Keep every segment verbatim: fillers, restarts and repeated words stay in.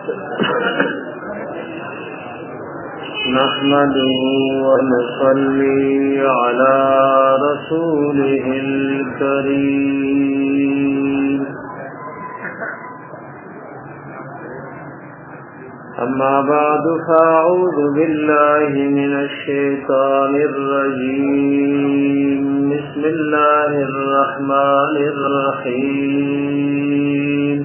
नहमदुहु व नसल्ली अला रसूलिहिल करीम। अम्मा बअदु फ़अऊज़ु बिल्लाहि मिनश शैतानिर रजीम। बिस्मिल्लाहिर रहमानिर रहीम।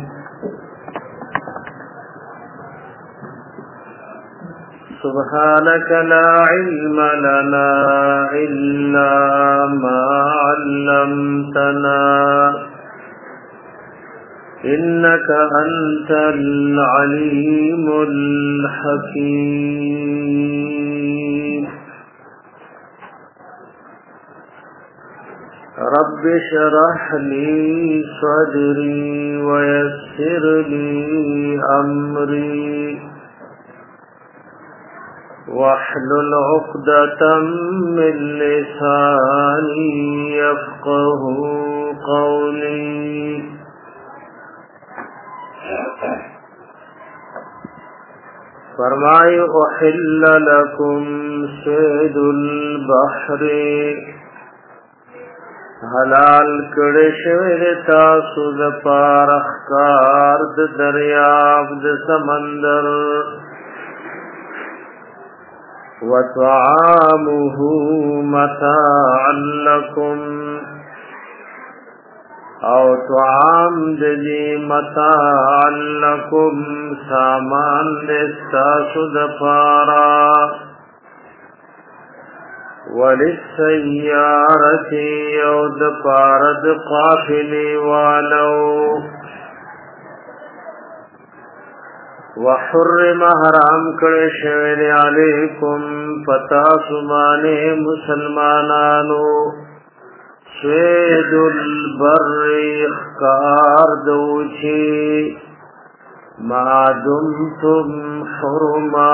सुब्हानक ला इल्म लना इल्ला मा अल्लमतना इन्नक अंतल अलीमुल हकीम। रब्बि शरह ली सदरी व यस्सिर ली अमरी वहलुल उक़दतम मिन लिसानी यफ़क़हू क़ौली। फरमाए उहिल्ल लकुम सैदुल बहरी, हलाल कड़े शवे तासु द पार ख़कार द दरियाब द समंदर। व तआमुहु मताअन लकुम, औ तआम दे मताअन लकुम सामान दे तासु द पारा। वलिस्सय्यारति यौद पारद काफिले वालो। वहुर्रिम हराम करे शवे अलैकुम पता सुमाने मुसलमानानो सैदुल बर्रि ख़कार दोछी मा दुमतुम हुरमा,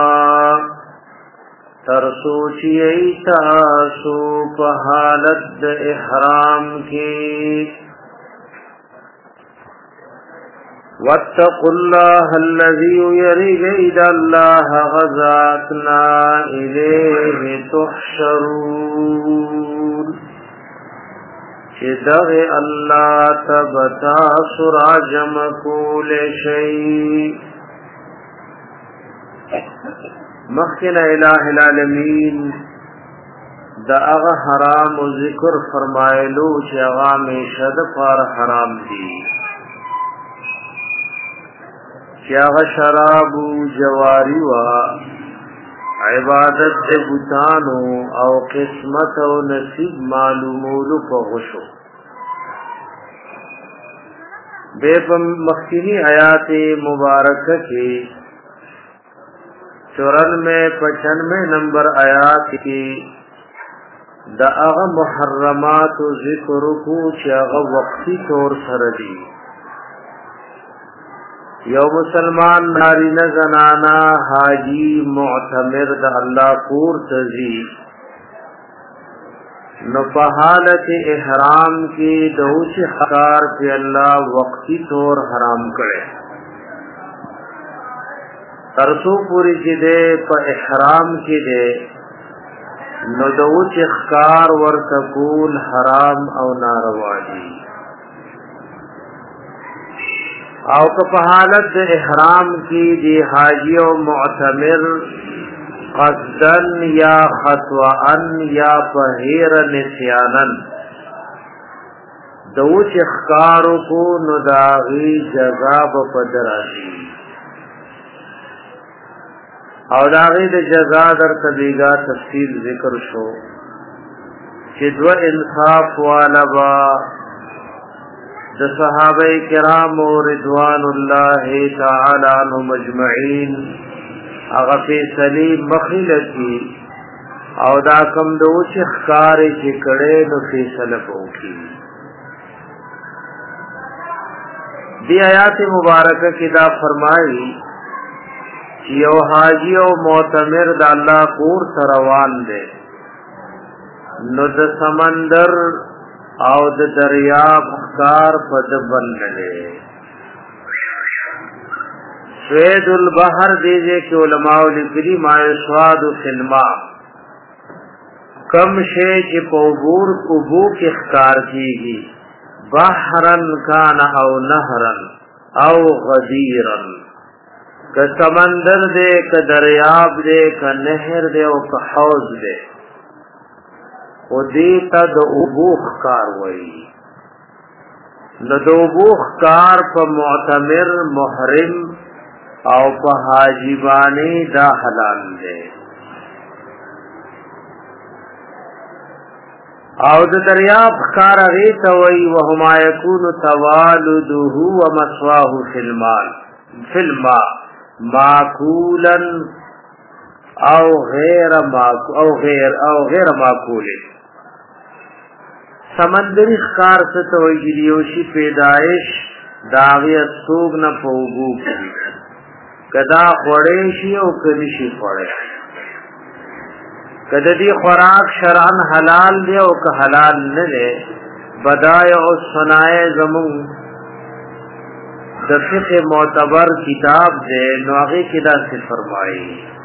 तरसोचिए तासु पहालत इहराम की। वत्तक़ुल्लाह अल्लज़ी यरीजल्लाह ग़ज़ातना इलैहि तुहशरून। चिदग़ अल्लाह तबता सुराजम कुल शै। मख़िन इलाहिल आलमीन दा अग़ा हराम ज़िक्र फरमायलू चे अग़ा में शद पार हराम दी। क्या शराबू जवारी व इबादत से बुतानो और किस्मत और नसीब मालूमोलू पहुँचो। बेपम मख्तिनी आयात मुबारक के चौरानवे पचानवे नंबर आयात की दाग़ मुहर्रमात ज़िक्र को चाग़ वक्ती तौर सरदी। यो मुसलमान नारी न जनाना हाजी मुअतमिर द अल्लाह पूर तजी न पहालत इहराम के दौच हकार पे अल्लाह वक्ती तौर हराम करे। तरसो पूरी जिदे प इहराम के दे न दौच हकार वर तकूल हराम और नारवाजी। औ कपहालत इहराम की दी हाजी और मुअतमिर क़स्दन या ख़त्वाअन या पहेर निस्यानन दौच इख्कारों को नुदागी जज़ाब पदराशी। और दागी द जज़ा दर तबीगा तफसील जिक्र शो चिद्व इंसाफ वाला बा द सहाबाए किराम रिज़वानुल्लाहि तआला अन्हुम अजमईन आगा फैसले मखिलती और दा कम दोच ख़कार के कड़े न फैसला पोकी। दी आयात मुबारक की दा फरमाई यो हाजी और मोतमिर द अल्लाह पूर सरवान दे न द समंदर और द दरिया भकार पद बन ले سوید البحر دیجے کہ علماء لکلی ما یسواد فی الماء کم شے چی پوبور ابو کی اختار کی گی بحرن کان او نهرن او غدیرن کہ سمندر دے کہ دریاب دے کہ نہر دے او کہ حوض دے او دیتا دا ابوخ کار وئی نو دا ابوخ کار پا معتمر محرم او پا حاجبانی دا حلال دے او دا دریاب کار غیتا وئی وہما یکون توالدہو ومسواہو فی المال فی الماء ماکولا او غیر او غیر او غیر ماکول سمندری خکار ستوئی جلیوشی پیدائش داغی سوگ نا پوگو کی کدا خوڑیشی او کدشی خوڑی کدا دی خوراک شرعن حلال دے او که حلال ندے بدایع الصنائع زمون د فقه معتبر کتاب دے نواغی کدا سے فرمائی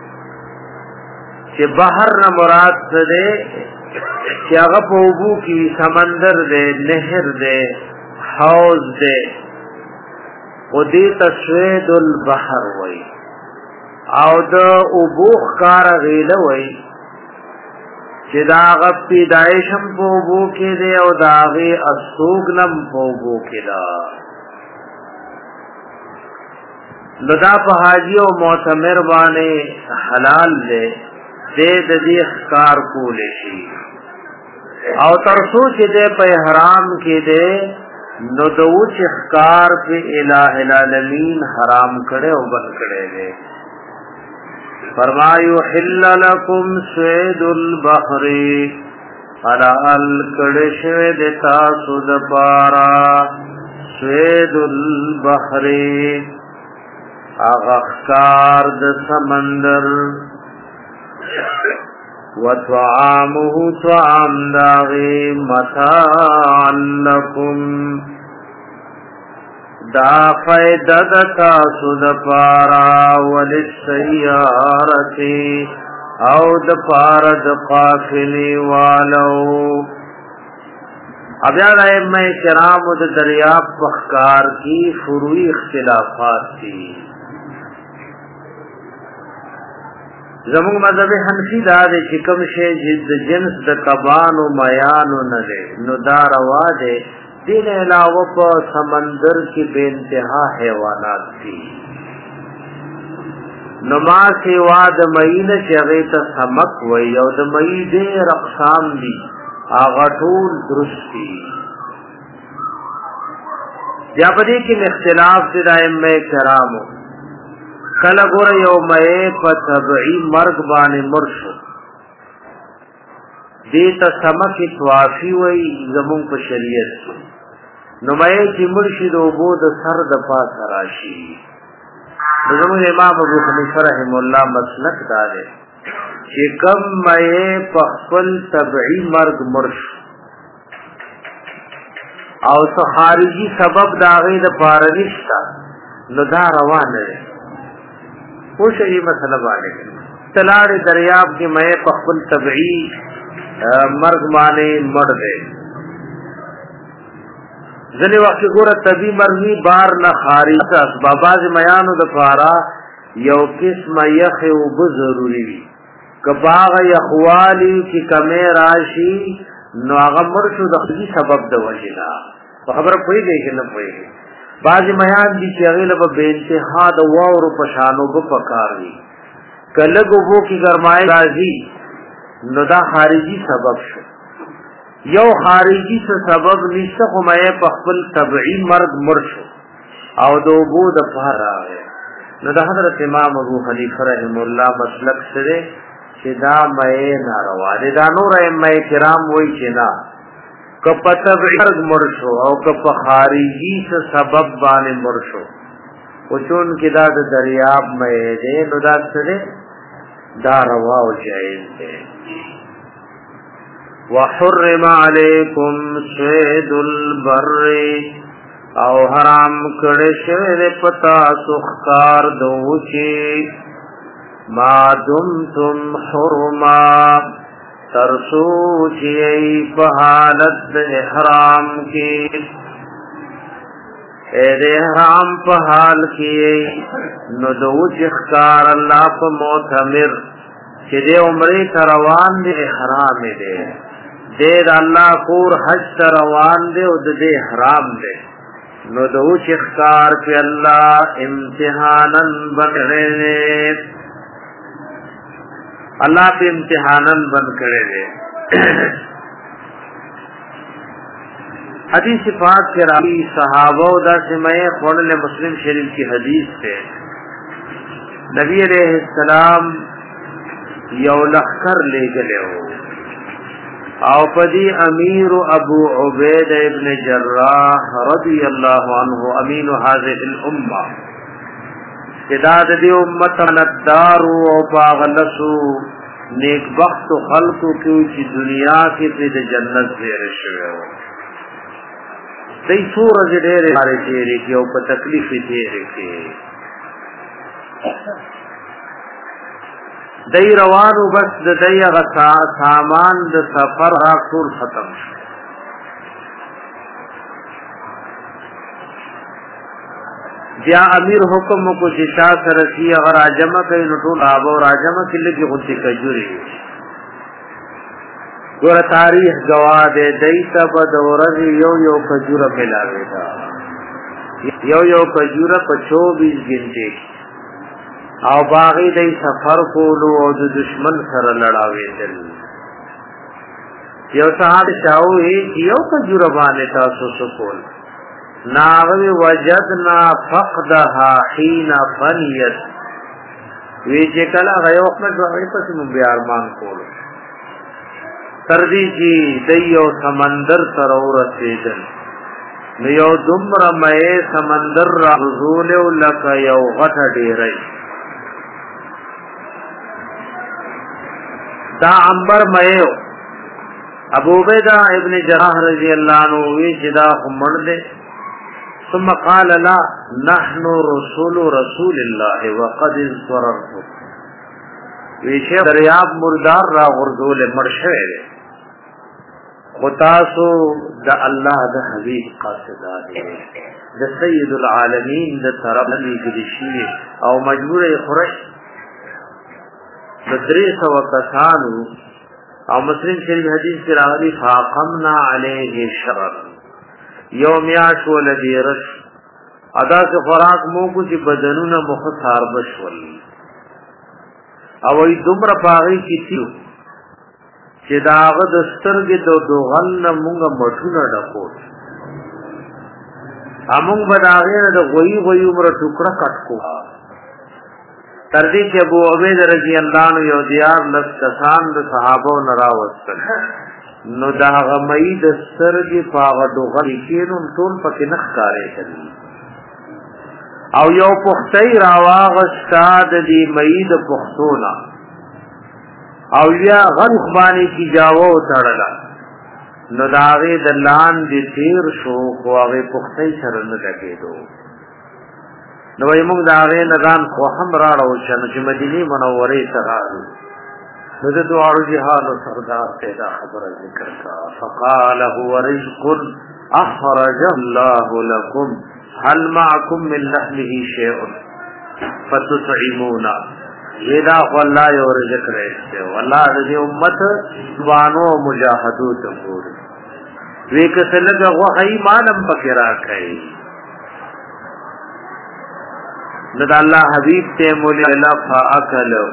کہ بحر نہ مراد سے دے کہ اغا پوبو کی سمندر دے نہر دے حوض دے و دی تسوید البحر وی او دا ابوخ کار غیل وی کہ دا اغا پیدائشم پوبو کی دے او دا اغی اسوگنم پوبو کی دا لدا پا حاجی و معتمر بانے حلال دے دے دی اخکار کولے شی او ترسو چی دے پا حرام کی دے نو دوچ اخکار پہ الہ العالمین حرام کرے و بن کرے دے فرمایو حل لکم سوید البحری حلال کرے شوید تاسو دپارا سوید البحری اغخکار د سمندر وطعامه طعام داغی متاعا لکم دا فیدہ دتا سود پارا وللسیارتی او د پارا د قافلی والو اب یاد آئے میں کرام د دریاب پخکار کی فروعی اختلافات تھی زمون مذہب حنفی دا دے چکم شے جد جنس د کبان و میان و ندے نو دا روا دے دین علاوہ پا سمندر کی بے انتہا حیوانات تھی نو ما سیوا د مئین چغیتا سمک وی او د مئی دیر اقسام دی آغا طول درستی یا پدی کی اختلاف دی دائم کرامو کل گور یومئے پا طبعی مرگ بانے مرشو دیتا سمک توافی وی زمون پا شریعت نمائے چی مرشد و بود سر دپا سراشی زمون امام ابو حنیفہ رحم اللہ مسلک دارے چی کم مئے پا خپل طبعی مرگ مرشو او سو خارجی سبب داغی دا پارنشتا نو دا روان ہے وہ شئی مسئلہ بانے تلاڑ دریاب کی مئے پخبل طبعی مرگ مانے مر دے ذلی وقت گورا طبی مرگی بار نہ خاری اسباباز میانو دفارا یو قسم یخ و بضروری وی کباغ یخوالی کی کمی راشی نو آغا مرشو دخلی سبب دو وجنا خبر پوئی گئی کہ نہ پوئی گئی بعضی میان دی چی اغیل با بے انتہا دا وارو پشانو با پکاری کلگو بو کی گرمائی رازی نو دا خارجی سبب شو یو خارجی سے سبب نیستا خمائے پخبل طبعی مرد مرشو او دو بو دا پار آگئے نو دا حضرت امام ابو حنیفہ رحم اللہ مسلک سرے چی دا مئے ناروا دے دا نور امائے کرام وی چی نا کپا طبعی مرگ مرشو او کپا خارجی سے سبب بانے مرشو و چون کی دا دا دریاب میں دے نو دا سرے دا روا و جائز دے وحرم علیکم سید البر او حرام کړه شوی پتا سخکار دوچی ما دمتم حرما ترسو چی په حالت احرام کی اے دے احرام په حال کی نو دوچ اخکار اللہ په معتمر چی دے عمری تروان دے احرام دے دے دا اللہ کور حج تروان دے او دے احرام دے نو دوچ اخکار پی اللہ امتحانن بکڑے دے اللہ پہ امتحانن بند کرے دے حدیث پاک کے راوی صحابہ دا سمائے قول مسلم شریف کی حدیث سے نبی علیہ السلام یو لخکر لے گلے ہو او پدی امیر ابو عبید ابن جراح رضی اللہ عنہ امین حاضر الامہ اداد دی امت ندارو او پاغلسو نیک بخت خلقو کیو چی دنیا کی پید جنت زیر شوئے ہو دی سور از دیر بارے تیرے کی او پا تکلیفی تیرے کی دی روانو بس دی اغا سامان دی سفر راک طول ختم شو بیا امیر حکم کو شیشا سرسی اگر آجمع کئی نٹول آبا اور آجمع کلے کی خودی کجوری گورا تاریخ گواہ دے دیتا با دورز یو یو کجور ملاوے دا یو یو کجور پچو بیس گنٹے او باغی دی سفر کولو او دو دشمن سر لڑاوے دل یو صحاب شاوی یو کجور بانے تاسو سکول ناغوی وجدنا فقدها حین فنیت ویچے کلا غیو اقمت وغیب پسی من بیارمان کولو تردی چی دیو سمندر سرورت سیدن نیو دمر مئے سمندر رغزولیو لکا یو غٹ دیرائی دا عمبر مئیو ابو بیدہ ابن جراح رضی اللہ عنہ ویچ دا خمڑ دے ثم قال لا نحن رسول رسول الله وقد انصررت ویشه دریاب مردار را غرزول مرشه ده خطاسو دا الله دا حبیب قاصدا ده دا سید العالمین دا طرف نمیگدشی او مجبور خورش دا دریس و کسانو او مسلم شریف حدیث کی راغلی فاقمنا علیه شرر یومیاش ولدی رش ادا سے خوراک موکو چی بدنون مخصار بشول اوی دمر پاغی کتیو چی داغ دسترگ دو دوغن مونگا مٹھونا ڈکوٹ امونگ بداغین دا غوی غوی عمر ٹکڑا کٹکو تردی چی ابو عبید رضی اللہ عنہ یو دیار لسکسان دا صحابو نراوستن نو دا غمئی د سترګې پاغه دوغلی کینو ټول پکې نخ کارې کوي او یو پختای راواغستا د دې مئی د پختونا او یا غن خبانی کی جاوو تړلا نو داغه د لان دې تیر شو خو هغه پختای سره نه لګېدو نو یې موږ داغه نغان خو هم راړو چې مدینه منوره ته راغلو نو دوارو جهاد سردار پیدا خبر ذکر کا فقال هو رزق اخرج الله لكم هل معكم من لحمه شيء فتطعمون ودا والله یو رزق رہتے والله دې امت دوانو مجاهدو ته پور وی کسل د غوحی مالم پکې راکای نو د الله حبیب ته مولا الا فاکله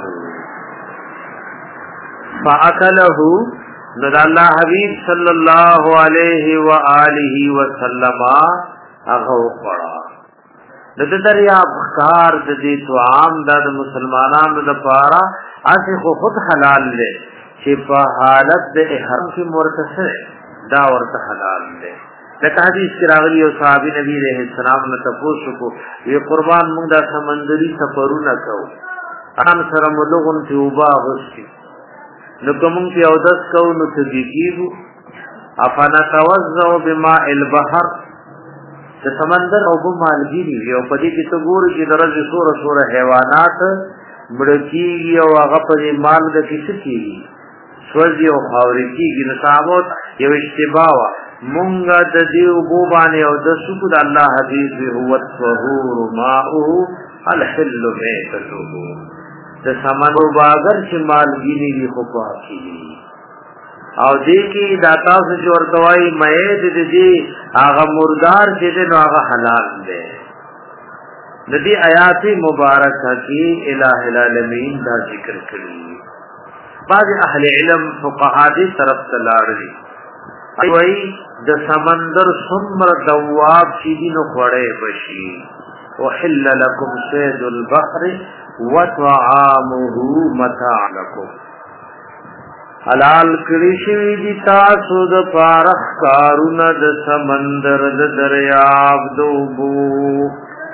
فاکله نو د الله حبیب صلی الله علیه و آله وسلم هغه وړا د دریاب خار د دې توام د مسلمانانو لپاره اسی خو خود حلال دی چې په حالت د احرام کې مرتسه دا ورته حلال دی د حدیث کې راغلی او صحابي نبی رحمه السلام نو تاسو کو وی قربان موږ د سمندري سفرونه کوو ان سره ملغون ته وبا غوښتي نو کوم چې او داس کو نو ته کیږي افانا توزع بما البحر د سمندر او په مالګری یو پدې کې ته ګوري چې درځي سور سور حیوانات مړکیږي او هغه په مالګ کې سکیږي سوځي او خاورې کېږي نو صحابه یو اشتباه وا مونږه د دې وبو باندې او د سکو د الله حدیث هو الطهور ماؤه الحل میتته د سمندر باغر چې مالګری وي خو پاکي او دې کې دا تاسو چې ورتوي مې دې دې هغه مردار چې دې نو هغه حلال دی د دې آیات مبارکه کې الٰه العالمین دا ذکر کړی بعض اهل علم فقها دې طرف تلاړي وای د سمندر ثمر دواب چې دې نو خړې بشي وحل لكم صيد البحر وطعامه متاع لكم حلال کړی شوی دي تاسو د پارخ کارونه د سمندر د دریاب دوبو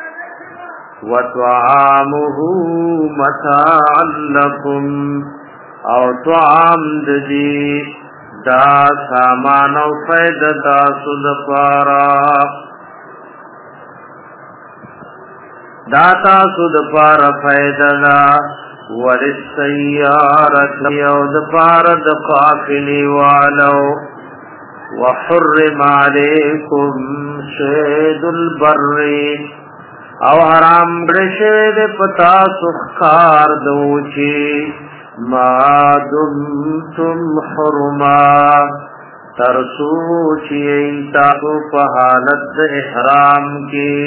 وطعامه متاع لكم او طعام د دې دا سامان او فائدہ تاسو د پارا دا تاسو د پارا فائدہ دا وللسيارة يود فارد قافلي والو وحرم عليكم شيد البر او حرام برشد پتا سخار دوچی ما دمتم حرما ترسوچی انتاکو پحالت احرام کی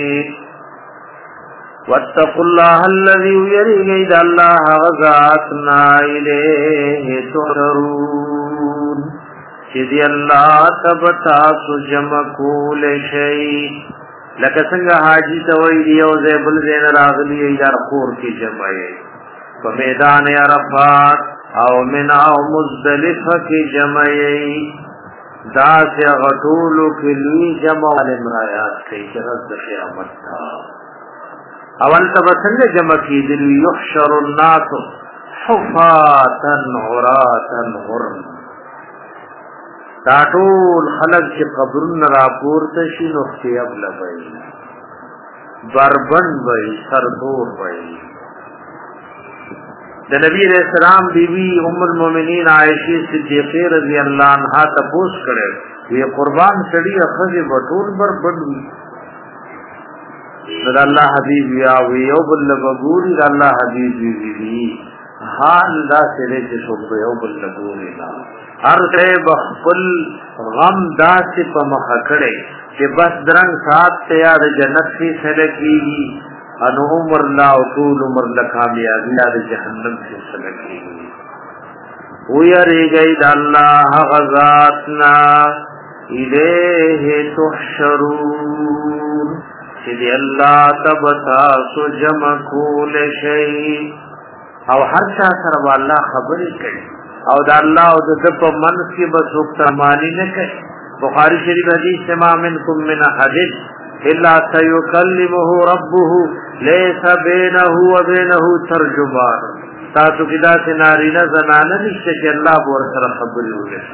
واتقوا الله الذي يريد الله غزاتنا إليه تحشرون شدي الله تبتا سجم كل شيء لك څنګه حاجی توي دیو زبل زین راغلی یار خور کی جمعي په میدان عرفات او منا او مزدلفه کی جمعي دا سے غټول کلی جمع المرایات کی شرط قیامت تا اول تبسنگ جمع کی دل یحشر الناس حفاتا عراتا غرم داٹول خلق چی قبرن راپورتا شی نختیب لبئی بربن بئی سردور بئی دا نبی علیہ السلام بیوی ام المومنین عائشی صدیقی رضی اللہ عنہ تپوس کرے یہ قربان سڑی اخذ بطول بربن بئی دا اللہ حبیب یاوی یو بلبگوری دا اللہ حبیب یاوی حال دا سرے چی سب یو بلبگوری دا ہر تے بخفل غم دا سی پا مخکڑے کہ بس درنگ ساتھ تیار جنت سی سلکی گی انو عمر لا اطول عمر لکامیابی یاد جہنم سی سلکی گی ویری گئی دا اللہ غزاتنا الیہ تحشرون چیدی اللہ تبتا سو جمع کول شئی او ہر شاہ سرب اللہ خبری کئی او دا اللہ او دا دب منس کی بس اکترمانی نکئی بخاری شریف حدیث ما منکم من حدیث الا سیکلمه ربه لیس بینه و بینه ترجمان تاسو کدا سنارینا زنانا نشتے کہ اللہ بور سر خبری ہو گئی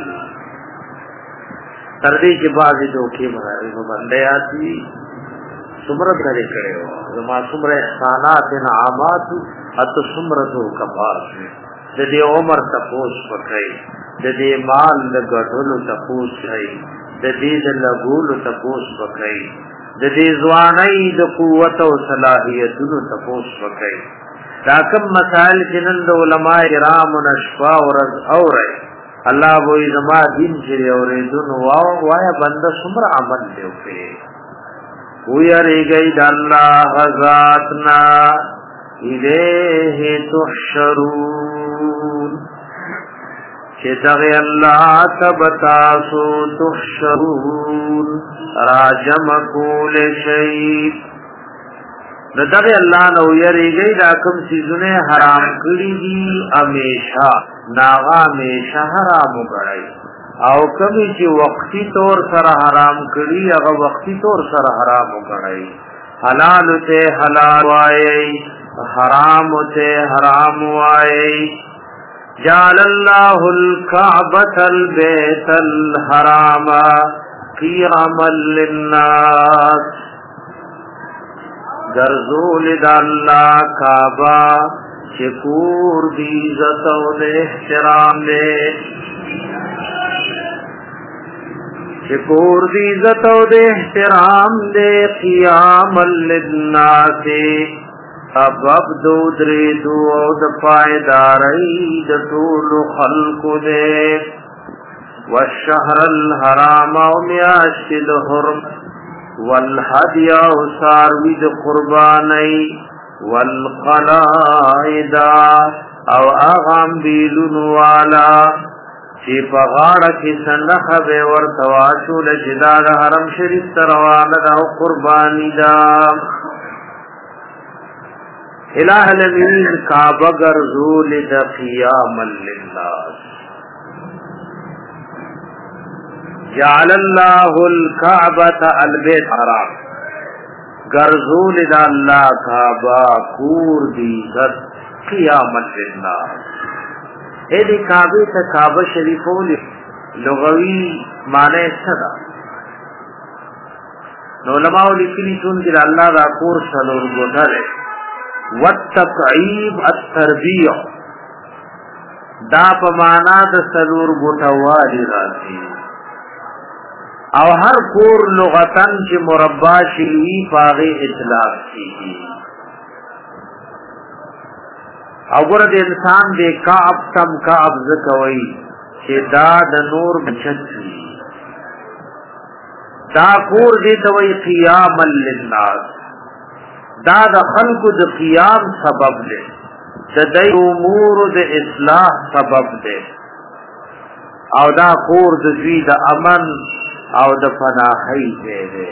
تردی کی بازی دوکی مراری بندے آتی سمرت نرے کرے ہو زما سمر احسانات انعامات ات سمرتو کبار ددی عمر تپوس پکئی ددی مال لگٹولو تپوس کئی ددی دلگولو تپوس پکئی ددی زوانی د قوت و صلاحیتونو تپوس پکئی داکم مسائل چنند علماء کرام و نشفا و رض اور اللہ بوئی زما دین چری اور دن واو وایا بندہ سمر عمل دیو پہ ویری گئی دا اللہ غزاتنا الیہ تحشرون چیتغی اللہ تبتاسو تحشرون راجم کول شیب ندغی اللہ نو یری گئی دا کم چیزنے حرام کری دی امیشہ ناغا امیشہ حرام گڑائی او کمی چی وقتی طور سر حرام کری اگا وقتی طور سر حرام گڑائی حلال تے حلال وائی حرام تے حرام وائی جعل اللہ الکعبۃ البیت الحرام قیاما للناس گرزول دا اللہ کعبہ چکور دی عزت و دے احترام دے چکور دی عزت و دے احترام دے قیام للناس سبب دو دری دو د پائیداری د طول خلق دے والشهر الحرام و میاشت الحرم والحدی و ساروی د قربانی والقلائد او اغام بیلون والا چی پغاڑا کی سنخ بے ورتواشو لجداد حرم شریف تروانا دا قربانی دا الہ الامین کعبہ گرزول دا قیاما للناس جعل اللہ الکعبۃ البیت حرام گرزول دا اللہ کعبہ کور دی غد قیاما للناس اے دی کعبہ تا کعبہ شریفو لغوی معنی صدا علماء لکلی چون کہ اللہ دا کور سلور گوٹا ہے والتقعیب التربیع دا پمانا دا سلور گوٹا والی راتی او ہر کور لغتن چی مربع شیئی پاغی اطلاق کی او گرد انسان دے کعب تم کعب زکوئی چی دا دا نور بچت کی دا کور دے توئی قیاما للناس دا دا خلق دا قیام سبب دے دا دی امور دا اصلاح سبب دے او دا کور دا دوی دا امن او د پناهی دے دے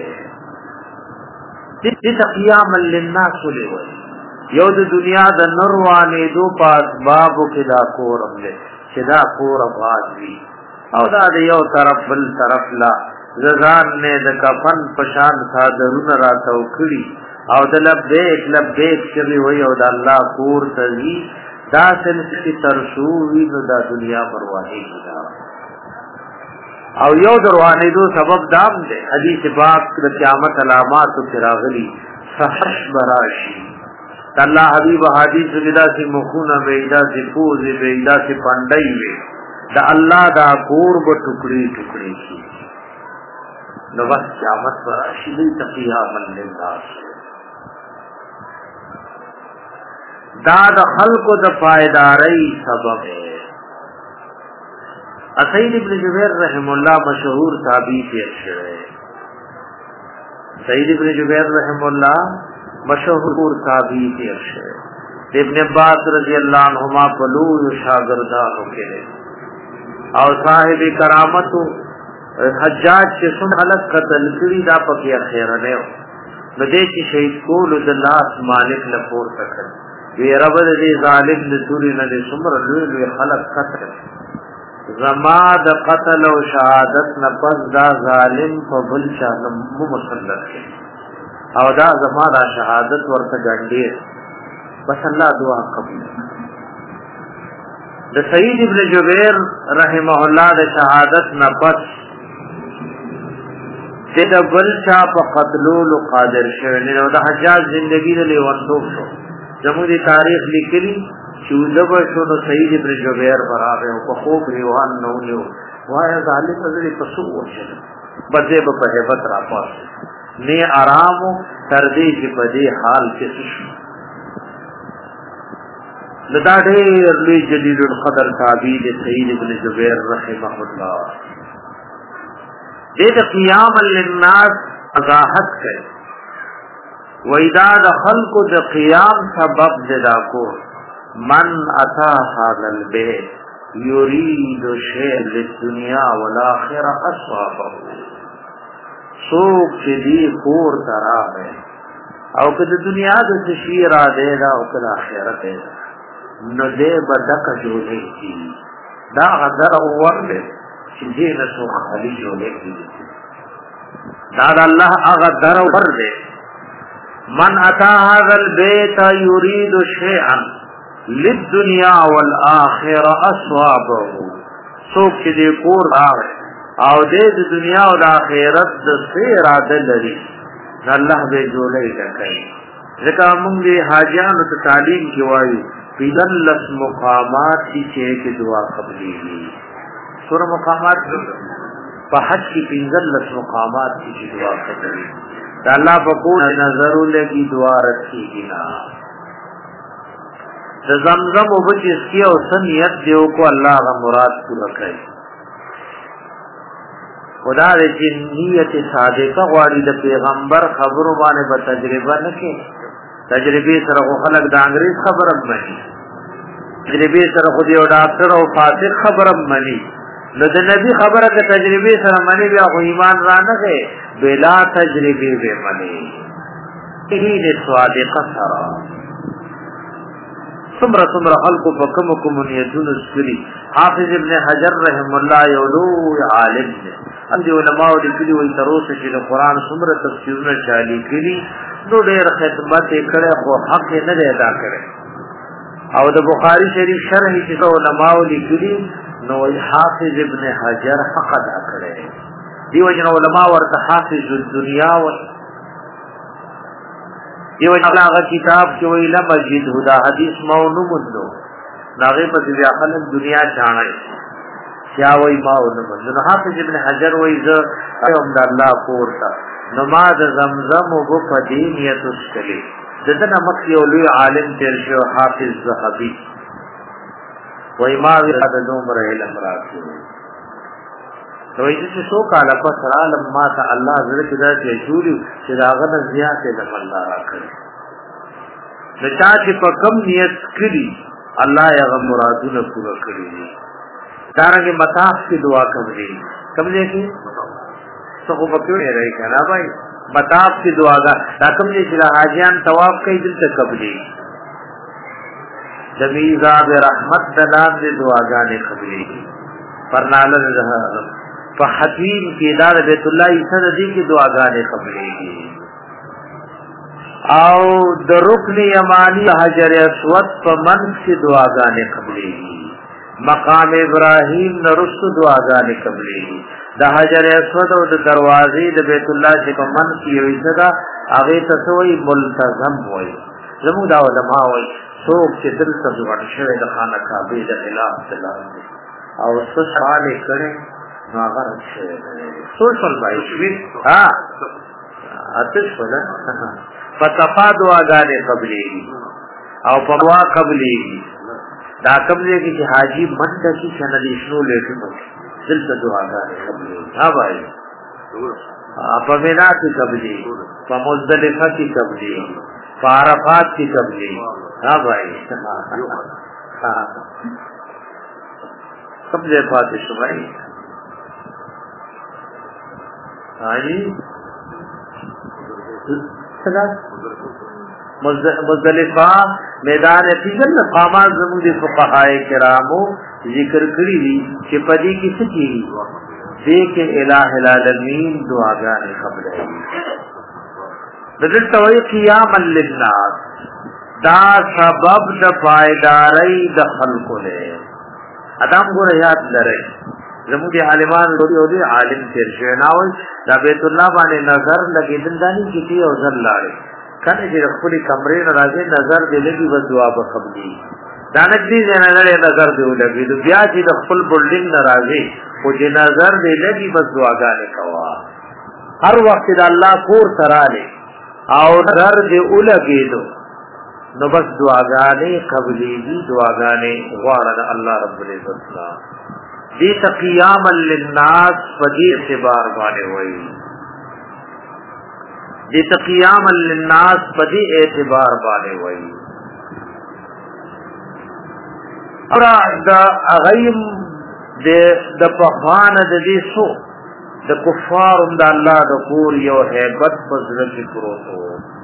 دیتا قیاما للناس لے وی یو د دنیا د نروانی دو پاس بابو کی دا کورم لے چی دا quorum آدوی O the the you طرف بل طرف لا ززان نے دا کفن پشان سادرون راتو کری او دا لبیک لبیک چلی ہوئی او دا اللہ کور تزی دا سنسی ترسوی نو دا دنیا مروانی دا او یو دروانی دو سبب دام دے حدیث پاک دا قیامت علامات فراغلی سحش براشی اللہ حبیب حدیث ویدہ سی مخونہ ویدہ سی پوز ویدہ سی پندائی وی دا اللہ دا قورب ٹکڑی ٹکڑی کی نو بس قیامت براشی دی تقیام للناس دا دا خلق دا پائیداری سبب ہے سعید ابن جبیر رحم اللہ مشہور تابعی پیش ہے سعید ابن جبیر رحم اللہ مشہور تابعی پیش ہے ابن عباس رضی اللہ عنہما پلو شاگردانوں کے او صاحب کرامت حجاج کے سن حلق قتل کری دا پکی اخیرنے ہو ندے کی شہید کول دلاس مالک لپور تکن وی رب دے ظالم نتوری ندے سمر لوی خلق قتل زما د قتل او شهادت نفس دا ظالم په بل چا مو مسلط کی او دا زما دا شهادت ورته ګڼډي بس الله دعا قبول د سعید ابن جبیر رحمه الله د شهادت نفس د بل چا په قتلولو قادر شوی نو د حجاج ژوندۍ د لیوانتوب شو زموږ تاریخ لیکلی چوزب شنو سعید ابن جبیر برابر او په خوب ریوان نو نیو وای ظالم دې پسو وشه بځه په هیبت را پاس نه آرام تر دې چې په دې حال کې شو لدا ډېر لوی جلیل القدر تابعی دې سعید ابن جبیر رحمه الله دې قیام للناس وضاحت کړي وإذا خلق د قیام سبب ددا کو من اتا هذا البيت يريد شيء للدنيا والاخره اصابه سوق دې کور ترا ہے او که د دنیا د شي را دے دا او که آخرت ہے نو دې بدک جوړې کی دا غدر ورله چې دې نه سو خالي جوړې کی دا الله هغه در ورله من اتا هذا البيت يريد شيئا للدنيا والاخره اصابه سوق دې کور راغ او دې د دنیا او د آخرت د سیر عادل لري الله به جوړې کوي ځکه موږ د حاجیانو ته تعلیم کې وایو پیدل لس مقامات چې کې دعا قبلېږي. سور مقامات په حج کې پیدل لس مقامات چې دعا قبلېږي. دا الله په کو نظر لګي دعا رکھېږي نه. د زمزم او بچ اسکی او سنیت دیو کو الله غ مراد پورا کوي. خدا دې چې نیت صادقه غواړي د پیغمبر خبرو باندې په تجربه نه کې. تجربه سره خلک د انګريز خبره مانی، تجربه سره خو دی او ډاکټر او فاسق خبره مانی. نو د نبی خبره د تجربه سره مانی بیا خو ایمان را نه کوي، بلا تجربه به مانی. دې صادقه سره سمره سمره خلق په کوم کوم نیتونو سری. حافظ ابن حجر رحم الله یولو عالم دی. هم دی علماء د کلی وی تروسه چې د قران سمره تفسیرونه چالي کړي، نو ډېر خدمت کړي خو حق نه دی ادا کړي. او د بخاری شریف شرح چې علماء لیکلي نو حافظ ابن حجر حق ادا کړي. دیو جن علماء ورته حافظ الدنیا و دیو جن هغه کتاب چې ویله مسجد هدا حدیث مونږ مونږ ناغه په دې خلک دنیا ځانای یا وای مونږ مونږ حافظ ابن حجر وای ز ايوم د الله پورته نماز زمزم او په دې نیت وکړي. دغه مخ یو لوی عالم تیر شو حافظ زهبي وای ما د عمر علم راځي. نو یې چې څو کاله په سره علم ما ته الله زړه کې دا جوړي چې داغه نه زیات د الله راکړي. د چا چې په کم نیت کړی الله یې هغه مرادونه پوره کړی. دارنګه مطاف کی دعا کوي کومه کې څه خو پکې راځي کنه بھائی مطاف کی دعا دا کوم چې حاجیان طواف کوي دلته قبلي. د میزاب رحمت دلان دې دعاګانې قبلي. پرناله ده په حتیم کې دا بیت الله سره دې کې دعاګانې قبليږي. او د رکن یمانی حجر اسود په منځ کې دعاګانې قبليږي. مقام ابراهیم نرست دعاګانې قبليږي. د حجر اسود او د دروازې د بیت الله چې په منځ کې وي صدا هغه تسوي ملتزم وي. زموږ دا علماء وي څوک چې دلته ځوړ شوی د خانه کعبه د خلاف تلل او څه سوال کړي نو هغه راځي سوشل بایشوي ها اتش ولا فتفا دعاګانې قبليږي او په دعا قبليږي. دا قبليږي چې حاجی منډه کې څنګه دې شنو لیکو دلته دعاګانې قبليږي. ها بھائی په مینا کې قبليږي، په مزدلفه کې قبليږي، په عرفات کې قبليږي. ها بھائی ها قبل فاتح شمعی آئی مزدلفہ میدان فیضل مقامات زمون دی فقہائے کرامو ذکر کری دی کہ پدی کی سکی دیکھ الہ العالمین دعاگان قبل ہے. دلتوئی قیاما للناس دا سبب دا فائداری دا خلقو لے ادم ګور یاد لري. زموږ دي عالمان ډوډۍ او دي عالم تیر شوی نه وي دا بیت الله باندې نظر لګیدل دانی کیږي او ځل لاړي کنه چې خپل کمرې نه راځي نظر دې لګي و دعا به قبلي. دا نه دې نه لري نظر دې ولګي بیا چې خپل بلډینګ نه راځي او چې نظر دې لګي بس دعاګانې کوا. هر وخت د الله کور تراله او نظر دې ولګي نو بس دعاګانې قبليږي. دعاګانې غواړه الله رب العزت لا دې تقیاما للناس په دې اعتبار باندې وایي. دې تقیاما للناس په دې اعتبار باندې وایي. اور دا غیم دې د پخوان د دې سو د کفارم د الله د کور یو hebat فضل کې پروتو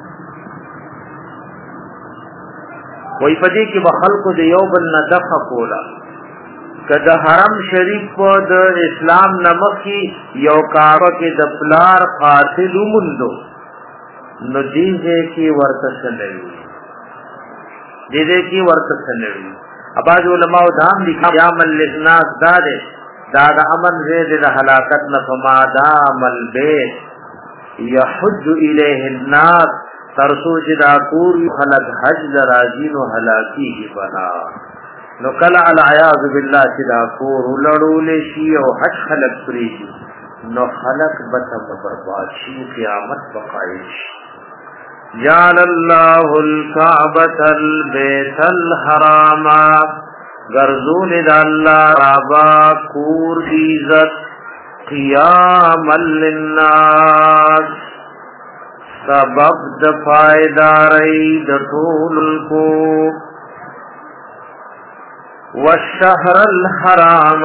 وای پدې کې به خلکو د یو بل نه دفع کولا. کله حرم شریف په د اسلام نمک کې یو کعبه کې د پلار قاتل ومندو نو دې کې ورته چلوي دې کې ورته چلوي. اباظ علماء دام لیکي یا مل للناس داده دا د امن زید د هلاکت نه فما دام البيت يحج اليه الناس ترسو چې دا کور خلق حج لراځي نو هلاکی بنا نو کله العیاذ بالله چې دا کور لړول شي او حج خلق پری نو خلق بته برباد شي قیامت بقایل شي. جعل الله الكعبة البيت الحرام غرزول د الله رابا کور عزت قیاما للناس سبب د فائداري د ټول کو والشهر الحرام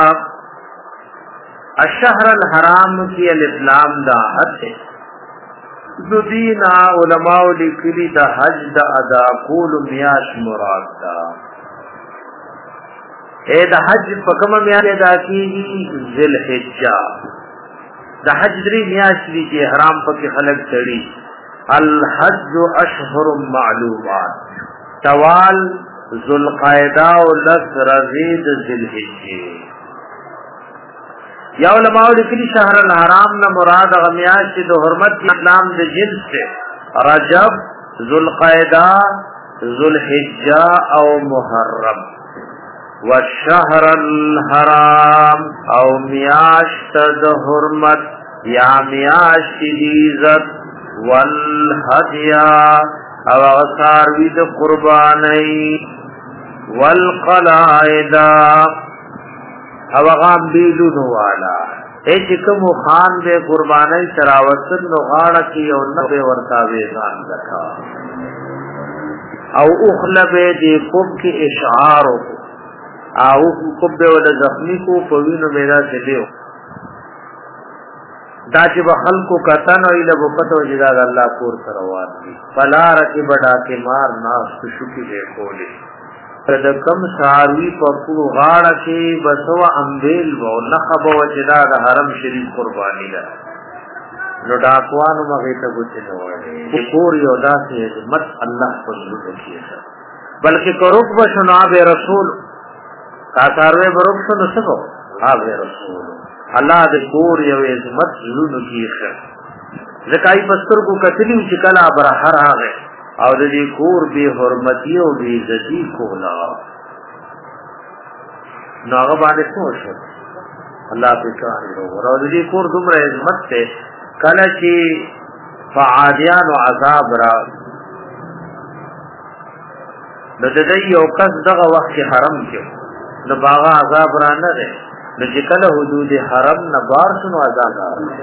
الشهر الحرام کی الاسلام دا حد دو دینا علماء لکلی دا حج دا ادا کول میاش مراد دا اے دا حج پکم میاش ادا کی ذل حجہ دا حج دری میاش لی کی حرام پکی خلق تڑی الحج اشہر معلومات توال ذل قائدہ و لس رزید ذل حجہ یا علماء لکلی شهر الحرام نہ مراد غمیاش سے دو حرمت اسلام دے جنس سے رجب ذوالقعدہ ذوالحجہ او محرم والشهر الحرام او میاش د حرمت یا میاش دی عزت والهدیا او اثاروی د قربانی والقلائد او غام بیلونو والا اے چکم خان بے قربانی تراوسن نو غاڑا کی او نبے ورطاوے غان دکھا او اخلبے دی کب کی اشعارو او کب بے ولا زخمی کو پوینو میرا سے دیو دا چی بخل کو کتن او ایلبو پتو جداد اللہ کور سروان دی فلا رکی بڑا کے مار ناس کشکی بے کولی د کم ساروی په پورو غاړه کې بسو امبیل وو نخبو وجدا د حرم شریف قربانی ده نو ډاکوانو مغه ته ګوت نه وایي کور یو داسې مت الله په لور کې بلکې کروک بشنا به رسول تا ساروی بروک شنو سکو ها به رسول الله د کور یو عظمت لونو کې زکای پستر کو کتلی چې کلا بر هر هغه او د دې کور به حرمتي او به عزتي کولا نو هغه باندې سوچ الله په کار ورو او د دې کور دومره عظمت ته کله چې فعادیان او عذاب را د دې یو کس دغه وخت حرم کې نو باغ عذاب را نه ده نو چې کله حدود حرم نه بار شنو عذاب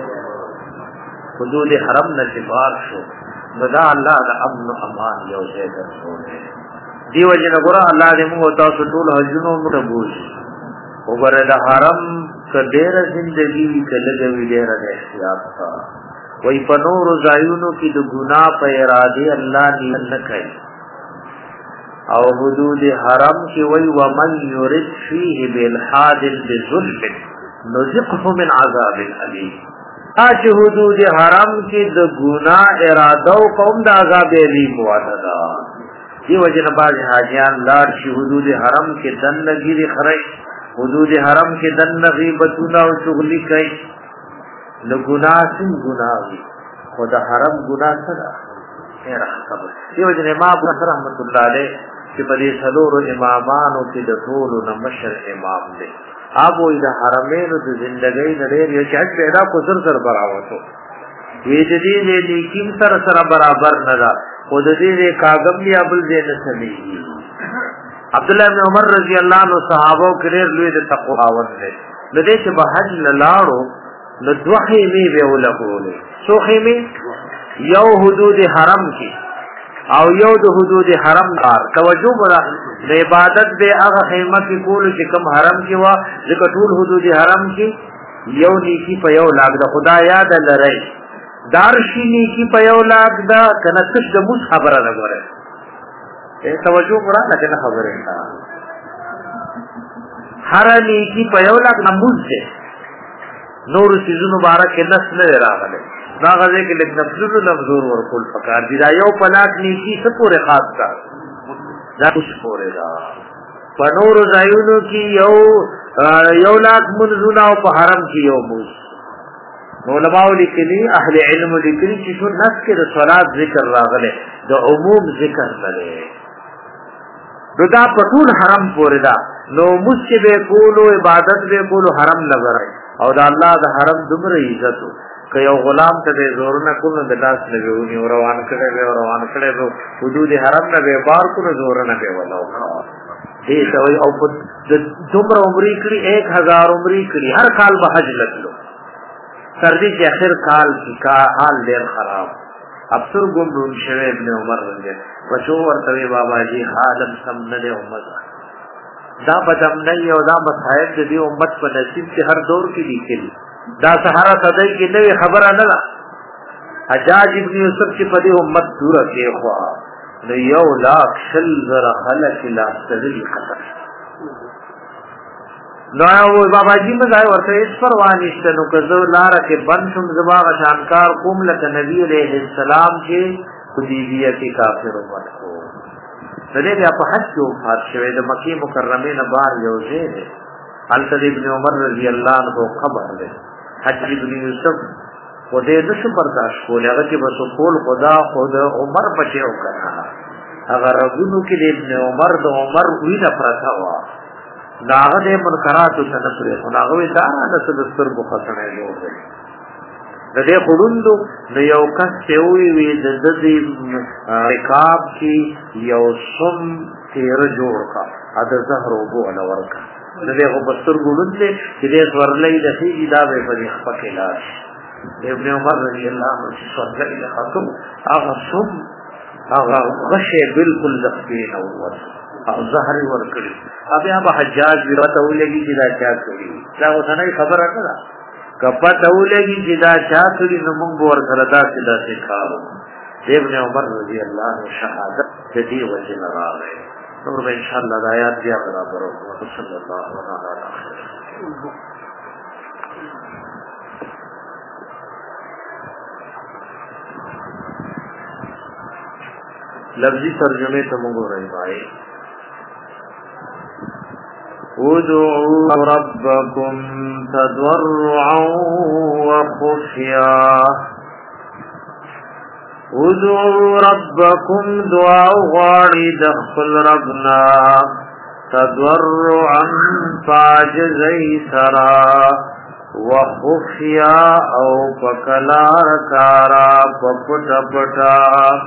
حدود حرم نه بار شو بدا الله د امن و امان یو ځای درته دیو جن ګور الله دې موږ تاسو ټول حجونو مقبول وګوره د حرم کډېر زندگی کله دې ډېر احتیاط کا وای په نور زایونو کې د ګناه په اراده الله نه کوي او حدود حرم کې وای و من یرد فيه بالحاد بظلم نذقه من عذاب الیم اچ حدود حرم کې د ګناه اراده او قوم د عذاب الیم وعده دی وجه نه باز حاجیان لار شي حدود حرم کې دن نګيري خړای حدود حرم کې دن غیبتونه او شغلی کوي نو ګناه سم ګناه وي خدا حرم ګناه سره خیر خبر دی وجه نه ما ابو رحمت الله علیه چې په دې څلورو امامانو کې د ټولو نه مشر امام دی ابو د حرمینو د زندګۍ نړۍ یو چې پیدا کو سر سر براوته وی د دې دې لیکیم سره سره برابر نه دا خود دې کاغم دی ابل دې نه سمي عبد الله بن عمر رضی الله عنه صحابه کریر لوی د تقوا ونه د دې چې بحج لاړو د دوخې می به ولګولې سوخې می یو حدود حرم کې او یو د حدود حرم دار توجه برا د عبادت به هغه خیمه کې کول چې کوم حرم کې وا ځکه ټول حدود حرم کې یو نیکی په یو لاګ د خدا یاد لري دارشي نیکی په یو لاګ دا کنه څه د موس خبره نه غره اے توجه برا لکه خبره تا هر نیکی په یو لاګ نموز ده نور سيزونو مبارک نس نه راغله دا غزه کې لږ نفسونو نمزور ورکول پکار دي دا یو پلاک نیکی څه پورې خاص کا دا اوس پورې دا پنور زایونو کې یو یو لاک منځونه او په حرم کې یو موس علماء لیکلي اهل علم لیکلي چې شو نس کې د صلات ذکر راغله د عموم ذکر لري نو دا په ټول حرم پورې دا نو مسجد به کولو عبادت به کولو حرم لګره او دا الله د حرم دومره عزت که یو غلام ته د زور نه کوم د لاس لګونی او روان کړي به روان کړي به حدود حرم نه به بار کو زور نه به ولاو دې ته او په دومره عمرې کړي ایک هزار عمرې کړي هر کال به حج لګلو سردی کې اخر کال کی کا حال ډیر خراب افسر ګمرون شوه ابن عمر رنګه وشو ورته بابا جی حالم سم نه له امت دا بدم نه یو دا مصائب دې امت په نصیب کې هر دور کې لیکل دا سهارا صدای کې نوې خبره نه ده حجاج ابن یوسف چې په دې امت دور کې خو نو یو لاک شل زره خلک لا تدلی خطر نو او بابا جی مزای ورته اس پروا نشته نو کزو لار کې بند شم زباغ شانکار قوم لک نبی علیہ السلام چې حدیبیه کې کافر ومت کو دې بیا په حج کې وفات شوه د مکی مکرمه نه بار یو ځای دی حضرت ابن عمر رضی الله عنه خبر ده حج ابن یوسف و دې نشو برداشت کول هغه چې بس کول خدا خود عمر بچو کړه هغه رغونو کې ابن عمر د عمر وینه پرتا وا داغه دې منکرات او تنفر هغه وی دا نه څه د سترګو خطرې جوړ دی د دې خلوندو نو یو کس ته وی وی د دې رکاب کې یو سم تیر جوړ کا اته زهر او بو انا ورکا د دې په بستر ګلوند دې چې دې ورلې د فی دا به په خپل علاج ابن عمر رضی الله عنه صلی الله علیه وسلم هغه سم هغه غشه بالکل لخبین او او زهر ورکړي ابي هغه حجاج ورته ولګي چې دا چا کوي دا وسنه خبره نه ده کپا ته ولګي چې دا چا کوي نو موږ ورته دا چې دا ښکارو ابن عمر رضی الله عنه شهادت دې وجه نه راغی نور به ان شاء الله د آیات بیا برابر او صلی الله علیه وسلم لفظی ترجمه ته موږ راځي ادعوا ربكم تضرعا وخفيا ادعوا ربكم دعاء غاړي د خپل ربنا تضرعا فاجزي سرا وخفيا او پکلار کارا پپټ پټا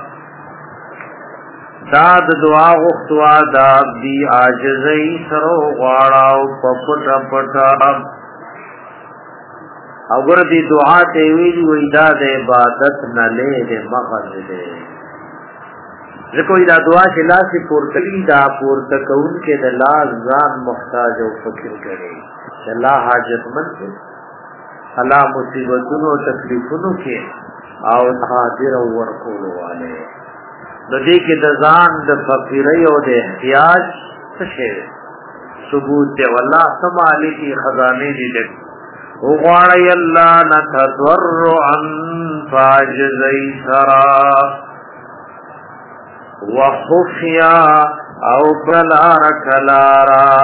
داد دعا غختوا دا دی عاجزی سرو غاڑاو پپٹا پٹا اگر دی دعا تیویلی ویدا دے عبادت نلے دے مغز دے ذکوی دا دعا چلا سی پورتلی دا پورتکون کے دلاز زان محتاج و فکر کرے اللہ حاجت من کے اللہ مصیبتنو تکلیفنو کے او حاضر ورکولو والے د دې کې د ځان د فقیرۍ او د احتیاج څه شی ثبوت دی والله سمالی کی خزانه دي دې وغواړی الله نتضرعا فاجزی سرا وخفیا او بلار کلارا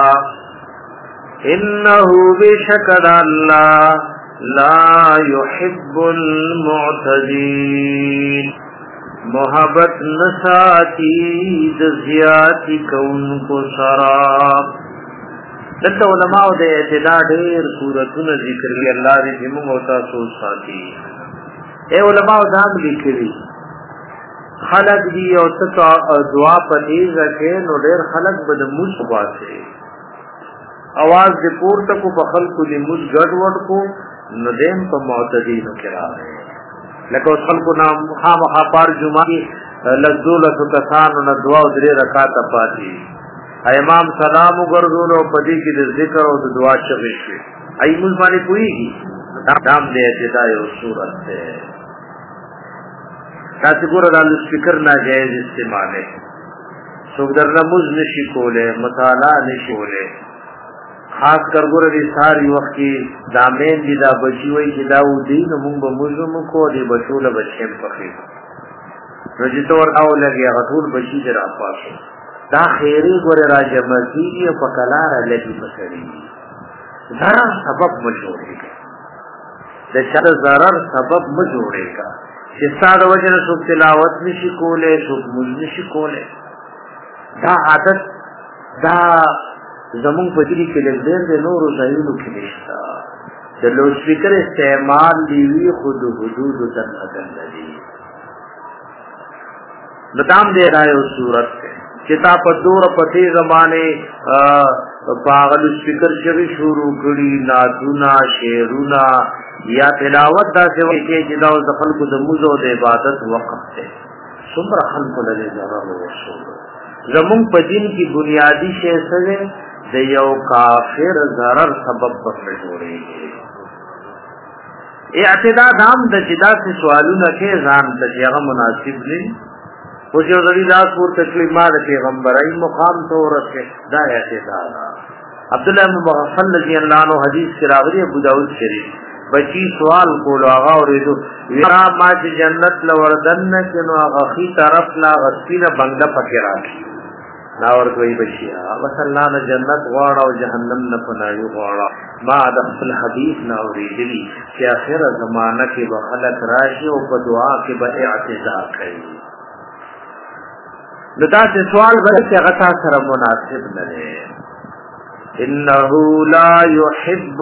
انه بشکد الله لا يحب المعتدين محبت نساتی د زیاتی کون کو سراب دلته علماء د اعتداء ډېر صورتونه ذکر کړي الله دې موږ او تاسو ساتي اے علماء ځان لیکلي خلق دی او تاسو دعا پدې ځکه نو ډېر خلق بد موږ واسه आवाज دې پورته کو په خلکو دې موږ ګډ وډ کو نو دیم په معتدین کې راغی لکه خلکو نام خامخا پار جمعه کې لذولت کسان نو دعا او درې رکعات پاتې امام سلام وګرځول او پدې کې د ذکر او د دعا چغې شي ای موږ باندې کویږي دام دې ابتدا یو صورت ده تاسو ګور د سپیکر ناجایز استعمال ہے څوک درنه موږ نشي کوله مطالعه نشي کوله خاص کر ګور دې ساری وخت کې دامین دي دا بچي وای چې دا و دین موږ به موږ کو دې بچول بچیم پخې رجتور او لګي غټول بچي درا پاسه دا خیری ګور راجمه کیږي په کلار لګي پکړي دا سبب مشهور دی د چا ضرر سبب م جوړېګا چې ستاسو وجه نه څوک تلاوت نشي کولای څوک مونږ نشي کولای دا عادت دا زمون په دې کې لږ د نورو ځایونو کې نشته د لوډ سپیکر استعمال دی وی خود حدود تر اګل دی نظام دې رايو صورت چې تا په دور په دې زمانه پاغل سپیکر شوی شروع کړي نادونا شعرونه یا تلاوت دا څه وایي چې دا د خلکو د موزو د عبادت وقت دی څومره خلکو له ضرر ورسول زمون په دین کې بنیادی شی څه د یو کافر ضرر سبب په جوړېږي اعتداد هم د جدا سے سوالونه کې ځان ته هغه مناسب دي او چې د الله پور تکلیمات پیغمبرای مقام ته ورسه دا اعتداد عبد الله بن مغفل رضی الله عنه حدیث کې راغلی ابو داود شریف بچی سوال کولو هغه اوریدو یا ما چې جنت لوردن کې نو هغه خي طرف لا غسینه بنگله پکې راځي نا ور کوئی بچیا بس الله نه جنت غواړه او جهنم نه پناهي غواړه ما د خپل حدیث نه اوریدلی چې اخر زمانہ کې به خلق راشي او په دعا کې به اعتذار کوي دا چې سوال به چې غتا سره مناسب نه دی انه لا يحب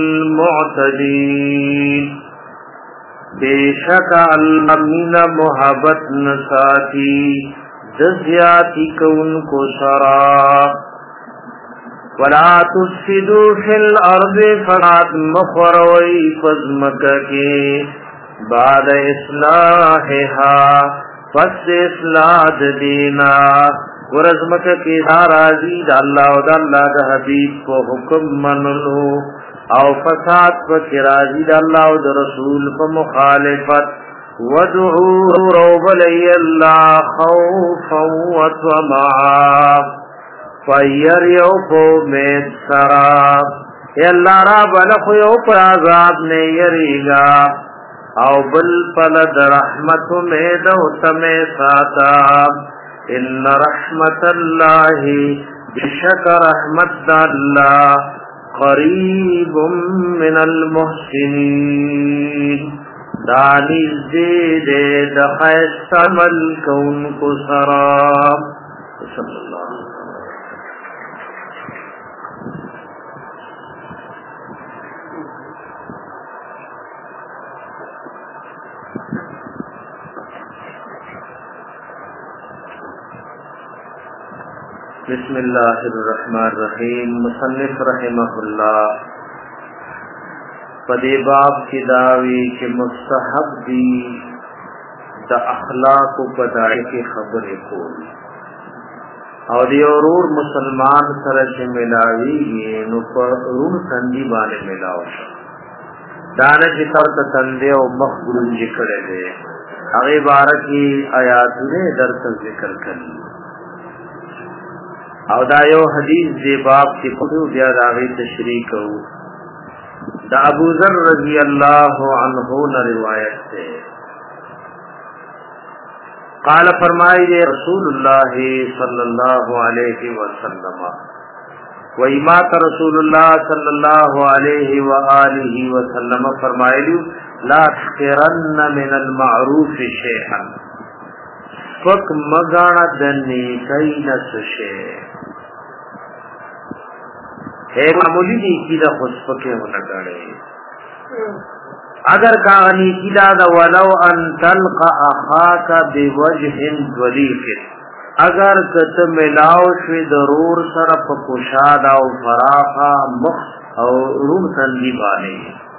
المعتدين بیشک المین محبت نساتی دزیاتی کون کو سرا ولا تفسدوا فی الارض فساد مخروی فزمک کے بعد اصلاحها فس اصلاح دینا ورزمک کے دارازی دا اللہ و دا اللہ دا حبیب کو حکم منلو او فساد پر راضی دا اللہ و دا رسول پر مخالفت ودعوه روب لی اللہ خوفا و طمعا فیر یو پو مید سراب اے اللہ راب لخو یو پر عذاب نے یریگا او بل پلد رحمت مید و تمی ساتا ان رحمت اللہ بشک رحمت اللہ قریب من المحسنین دانی زید دخیست عمل کون کو سرام صلی اللہ علیہ وسلم. بسم اللہ الرحمن الرحیم. مصنف رحمہ اللہ پدی باب کی داوی کہ مستحب دی دا اخلاق و پدائی کی خبر کول اور دی اورور مسلمان سرچ ملاوی گی نو پر روح تندی بانے ملاو دانا جتر تندے و مخبرون جکڑے دے اغی بارکی آیاتنے در ذکر کرلی او دا یو حدیث دی باب کی پڑھو بیا داغی تشریح کرو دا ابو ذر رضی اللہ عنہ نے روایت سے قال فرمائی دے رسول اللہ صلی اللہ علیہ وسلم ویمات رسول اللہ صلی اللہ علیہ وآلہ وسلم فرمائی دے لا تحقرن من المعروف شیئا فک مگانا دنی کئی نسشے ایک معمولی نیکی دا خسپکے ہونا گڑے اگر کاغنی کی دا دا ولو ان تلقا اخاکا بوجہ ذلیق اگر کت ملاو شوی ضرور سر پکشادا و فراخا مخ او روم تندی بانے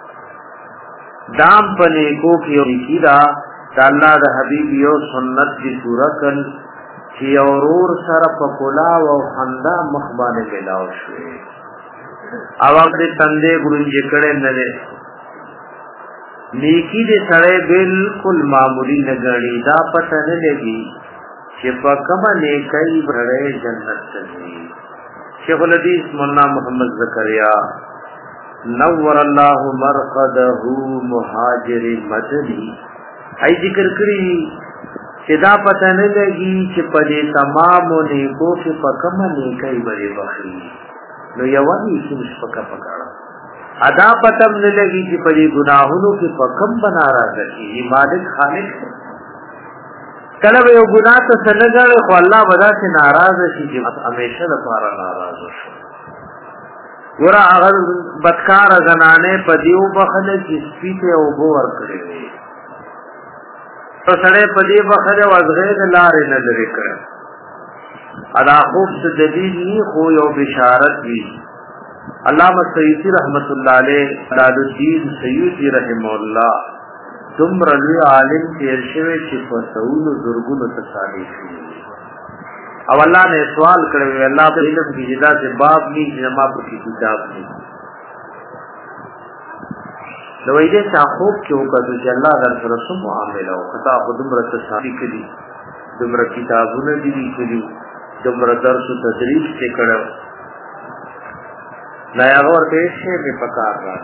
دام پنیکو کی نیکی دا دا اللہ دا حبیب یو سنت کی سورہ کل چی اورور سر پکلا و خندا مخ بانے ملاو شوی او اپنے تندے گرنجے کڑے نلے نیکی دے سڑے بالکل معمولی نگڑی دا پتہ نلگی شفا کما نیکی بھڑے جنت چلی. شیخ الحدیث مولانا محمد زکریا نور اللہ مرقدہ مہاجر مدنی ای ذکر کری چې دا پتہ نلگی چې پدے تمام نیکو کې پا کما نیکی بڑے بخری نو یوانی کمش پکا پکاڑا ادا پتم نه لګي چې په دې ګناهونو کې په کم بنا راځي مالک خالق کله یو ګناه ته سنګړ خو الله ودا سے ناراض شي چې همیشه لپاره ناراض شي ورا هغه بدکار زنانه په دیو بخله چې سپیته او بو ور کړی تو سړی په دې بخله وازغه د لارې نه لري کړ ادا خوب څه دلیل ني خو یو بشارت وی علامہ سیوطی رحمت الله علیه داد الدین سیوطی رحم الله تم رضی عالم تیر شوی چې په سونو زرګونو تصالیح او الله نے سوال کړو الله په علم کې جدا سے باب ني جما په کتاب ني نو دې چې خوب کې وکړو چې الله در سره سم معاملې او خطا خودم رته تصالیح کړي دمر کتابونه دي کړي دمر درس تدریس کې کړو نیا اور پیشه می پکار را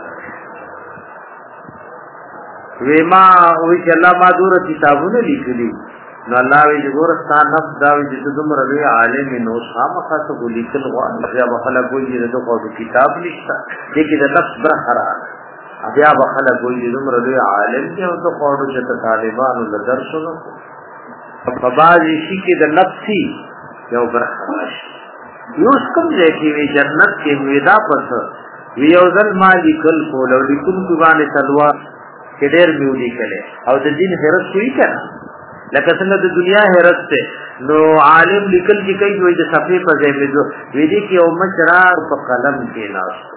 ویما وی چې الله ما دور کتابونه لیکلي نو الله وی ګورستان نفس دا وی چې دمر لوی عالم نو خامخا ته لیکل غواړي بیا بخلا کوی دې دغه کتاب نشته دې کې د نفس برخرا بیا بخلا کوی دمر لوی عالم کې او ته خوړو چې طالبانو له درسونو په بازي شي کې د نفسي یو برخرا یوس کوم ځای کې وی جنت کې ودا پس وی یو ځل ما لیکل کول او لیکل کو باندې تلوا کې ډېر میو لیکل او د دین هرڅ کوي کنه لکه څنګه د دنیا هرڅ ته نو عالم لیکل چې کوي وی د صفحه په ځای وی وی دي کې او مشرا په قلم کې ناشته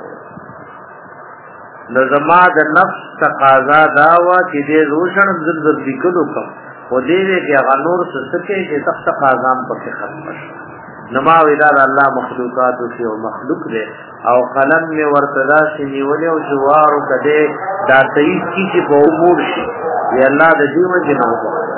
نو زما د نفس تقاضا دا وا چې دې روشن زل زل لیکل وکم خو دې کې هغه نور څه څه چې تخت قاضام په ختم شي نما ویدا الله مخلوقات او مخلوق دے او قلم میں ورتدا سے نیولے او جوار کده دا صحیح کی چې په امور شي یا الله د دې وجه نه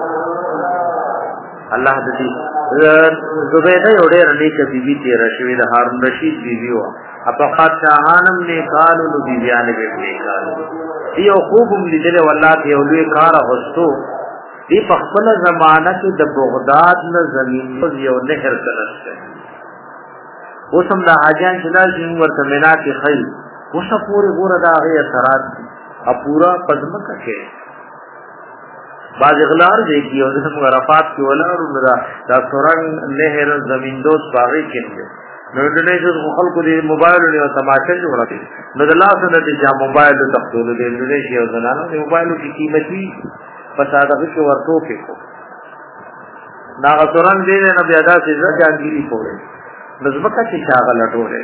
الله د دې زبیده یو ډېر نیک بیبي تیر شوی د هارون رشید بیبي وا اپا خاطرانم نه کالو نو بیبيانه به نه کالو یو خوبم لیدل والله یو لوی کار غوستو دی په خپل زمانہ کې د بغداد نه زمين یو نهر کړسته اوسم د حاجان جلال جن ورته مینا کې خی اوسه پوره ګوره دا غي اثرات ا پورا پدمکه کې باز اغلار دی کې او د عرفات کې ولارو دا د سورنګ نهر زمين دوس باغې کې نو دې چې خلکو دې موبایل له تماشه جوړه نو د لاس نه دې جا موبایل ته تخول دې دې چې او زنانو دې موبایل کې قیمتي پساده کې ورته کې کو نا غسران دې نه بیا دا چې ځانګړي پوره نظمکه چې شاغه لټوله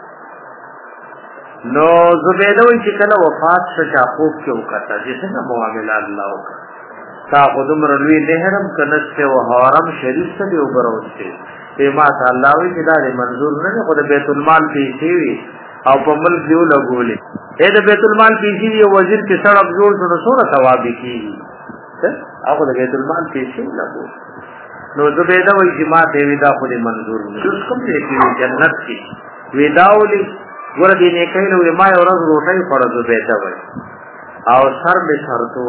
نو زبیده وی چې کله وفات شته خوب کې وکړه چې څنګه معاملې الله وکړه تا خودم رلوی نهرم کنسته او حرم شریف ته دی وګروسته په ما الله وی چې دا منظور نه خو د بیت المال پیسې وی او په ملک دیو لګولې اې د بیت المال پیسې یو وزیر کې سړک جوړ شو سره ثواب کیږي هغه د بیت المال پیسې لګول نو زبیده وی چې ما ته وی دا خو دې منظور نه اوس کوم دې کې جنت کې ویداولي ور دې نه کینو ما یو ورځ روټي پړو زبیده وی او سر به سرتو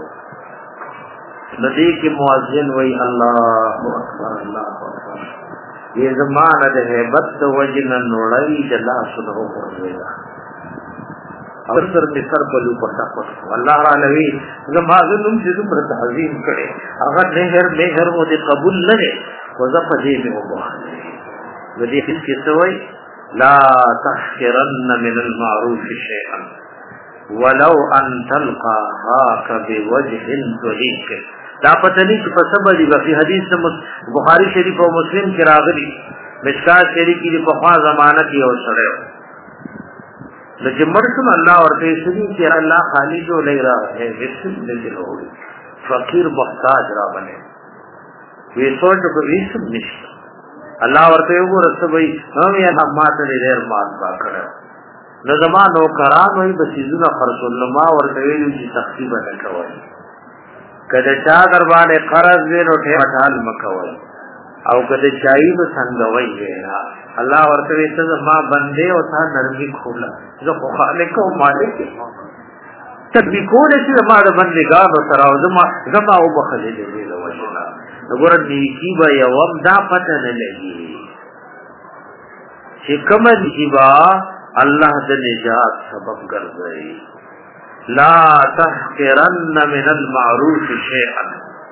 ندی کې مؤذن وی الله اکبر الله اکبر یہ زمانہ د hebat د وجن نوړی جلا سنو ورځي او سر په سر بلو پټا پټ الله را لوي زما زنم چې زمره تعظیم کړي هغه نهر نهر مو دې قبول نه لري وظف دې مې وبخله ودې کې سوي لا تحقرن من المعروف شيئا ولو ان تلقى هاك بوجه طريق دا پتنی چې په سبب دی په حدیث بخاری شریف او مسلم کې راغلي مشکات شریف کې په خوا زمانہ کې او سره د جمرتم الله ورته سړي چې الله خالی جو لې را ہے وسل دې وروړي فقیر محتاج را بنه وی سوچ کو هیڅ نشته الله ورته وګورته وي هم یا ماته دې ډېر مات با کړو نو زمانو کرام وي بسیزونه خرص الله ورته ویل چې تخفیف نه کوي کله چا دربانه قرض وینو ټه مټال مکوي او کله چای به څنګه وای وینا الله ورته ویته ما بندې او تا نرمي خوله زه خو خالق او مالک تدبیکول چې ما د بندګانو سره او زما زما او بخلې دې له وجنا وګوره نیکی به یوم دا پته نه لګي چې کوم دی با अल्लाह दे निजात सबब कर गई। ला तहकिरन्न मिनल मारूफ शैअन,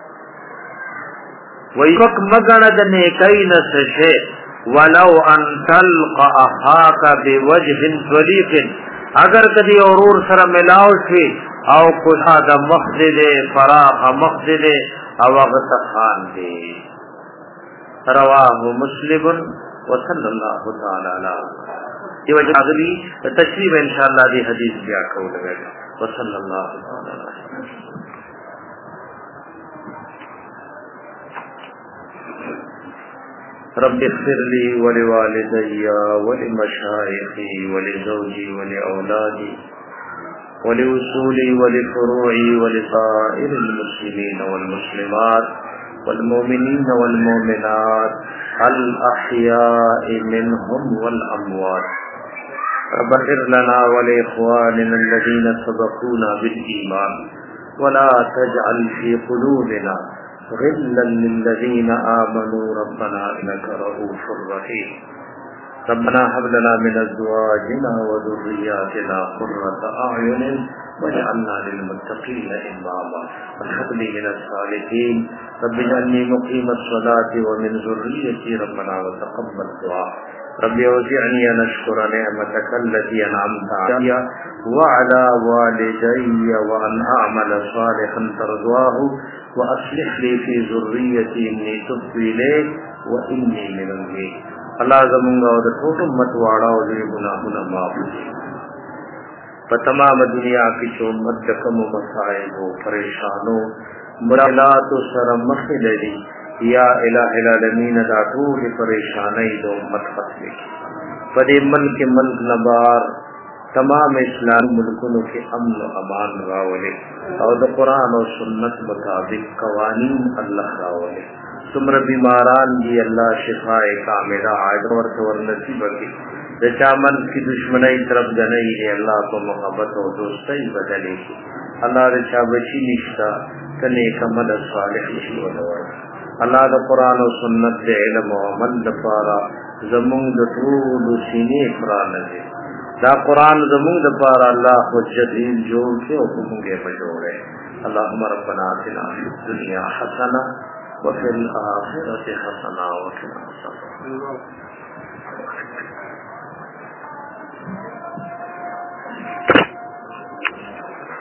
वही वक मगन नेकई न से वलौ अन तल्क़ा अखाका बिवजहिन तलीक़िन, अगर कदी औरूर सर मिलाओ से आओ खुदा द मस्जिद फराह मस्जिद अवगत खान दे। रवाहु मुस्लिम व सल्लल्लाहु तआला अलैहि। ये वजह अगली तशरीह इंशाअल्लाह दी हदीस क्या कहू लगेगा। व सल्लल्लाहु तआला अलैहि। रब्बि इग़फिरली व लिवालिदैया व लिमशाइखी व लिज़ौजी व लिऔलादी व लिउसूली व लिफ़ुरूई व लिसाइरिल मुस्लिमीन वल मुस्लिमात वल मुमिनीन वल मुमिनात अल अहयाइ मिनहुम वल अमवात। रब्बना इग़फिर लना व लिइख़वानिना अल्लज़ीना सबक़ूना बिल ईमान व ला तजअल फ़ी क़ुलूबिना ग़िल्लन लिल्लज़ीना आमनू रब्बना इन्नका रऊफ़ुर रहीम। रब्बना हब लना मिन अज़वाजिना व ज़ुर्रिय्यातिना क़ुर्रता अ'युनिन वजअलना लिलमुत्तक़ीना इमामा व हब ली मिनस सालिहीन। रब्बि इजअलनी मुक़ीमस सलाति व मिन ज़ुर्रिय्यती रब्बना व तक़ब्बल दुआ। रब्बि औज़िअनी अन अश्कुरा निअमतक अल्लती अनअमता अलैया व अला वालिदैया व अन अअमला सालिहन तर्ज़ाहु व अस्लिह ली फ़ी ज़ुर्रिय्यती इन्नी तुब्तु इलैक व इन्नी मिनल मुस्लिमीन। अल्लाह ज़मूंगा और ठोट मत वाड़ा और ये गुनाह माफ पर तमाम दुनिया की जो मत कम मसाइब हो परेशानों मुरालात सर मखिलरी या इलाहिल आलमीन दा टूल परेशानी दो मत खत्म पदे मुल्क मुल्क नबार तमाम इस्लाम मुल्कों के अमन अमान रावले और कुरान और सुन्नत मुताबिक कवानीन अल्लाह रावले। तुमरा बीमारान भी अल्लाह शिफाए कामिला आयदवर तवर नसीब की चामन की दुश्मनी तरफ जनई है अल्लाह को मोहब्बत और दोस्ती बदले की अल्लाह रिचा बची निश्ता तने कमल सालिह निश्वर अल्लाह द कुरान और सुन्नत दे इल्म और अमल दफारा ज़मूंग द टूल सीने कुरान दे दा कुरान ज़मूंग दफारा अल्लाह हुज्जत जोड़ के हुक्म के मजोड़े। अल्लाहुम्मा रब्बना आतिना फिद दुनिया हसना व फिल आखिरति हसना व क़िना अज़ाबन नार।